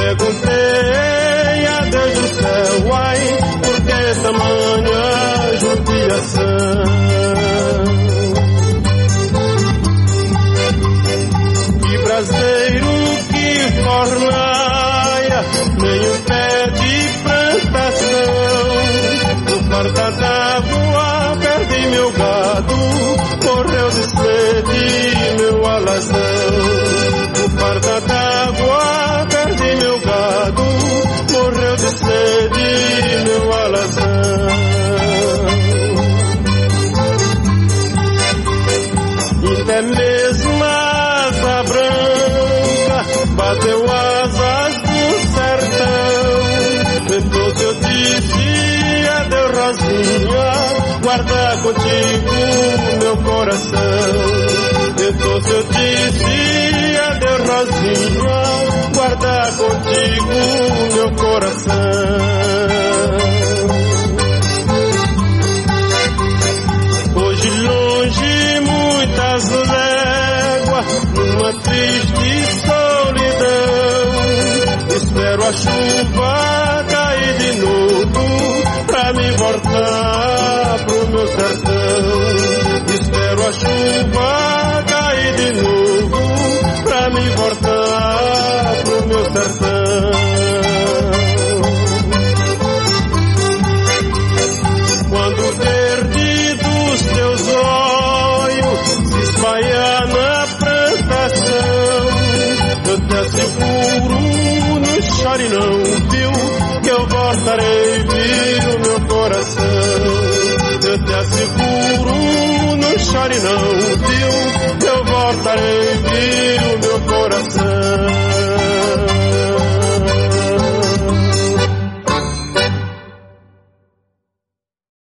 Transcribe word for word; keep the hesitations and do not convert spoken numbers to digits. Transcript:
Perguntei a Deus do céu, ai, por que tamanha judiação? Que braseiro, que fornaia, nem um pé de plantação. No farta d'água perdi meu gado, morreu de sede meu alazão. No farta d'água perdi meu gado, morreu de sede meu alazão. E até mesmo a asa branca bateu asas do sertão. Então se eu disse adeus Rosinha, guarda contigo meu coração. Então se eu disse adeus Rosinha, guarda contigo meu coração. Hoje longe muitas léguas, numa triste solidão, espero a chuva cair de novo pra me voltar pro meu sertão. Espero a chuva cair de novo pra me voltar pro meu sertão. Quando verde dos teus olhos se espalhar na plantação, eu te asseguro, não chore não, viu, que eu voltarei, viu, meu coração. Eu te asseguro, não chore não, viu, que eu voltarei, viu, meu coração.